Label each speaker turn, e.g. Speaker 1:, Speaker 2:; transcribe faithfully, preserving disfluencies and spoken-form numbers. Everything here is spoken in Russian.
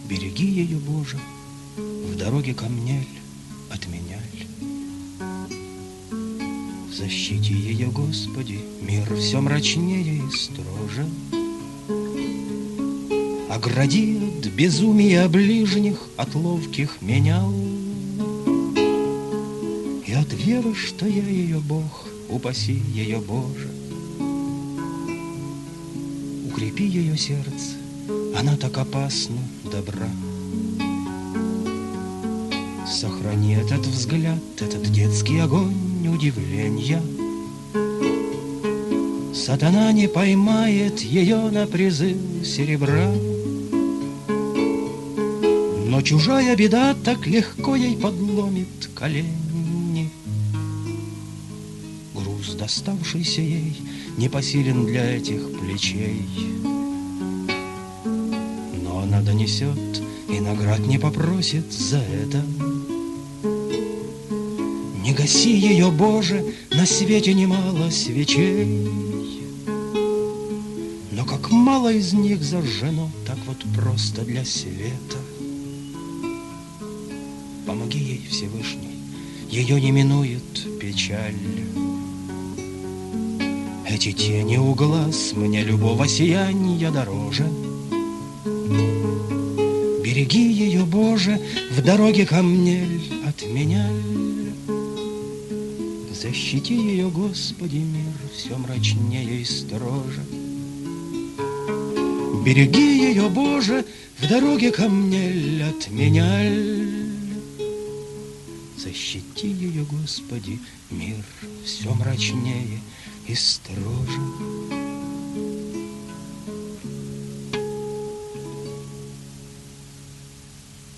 Speaker 1: Береги ее, Боже, в дороге камнель отменяль. Защити ее, Господи, мир все мрачнее и строже. Огради от безумия ближних, от ловких менял. И от веры, что я ее Бог, упаси ее, Боже. Укрепи ее сердце, она так опасно добра. Сохрани этот взгляд, этот детский огонь удивления. Сатана не поймает ее на призыв серебра. Но чужая беда так легко ей подломит колени. Груз, доставшийся ей, непосилен для этих плечей. Но она донесет и наград не попросит за это. Не гаси ее, Боже, на свете немало свечей. Но как мало из них зажжено так вот просто для света. Помоги ей, Всевышний, ее не минует печаль. Эти тени у глаз мне любого сияния дороже. Береги ее, Боже, в дороге камнель отменяль. Защити ее, Господи, мир все мрачнее и строже. Береги ее, Боже, в дороге камнель отменяль. Защити ее, Господи, мир все мрачнее и строже.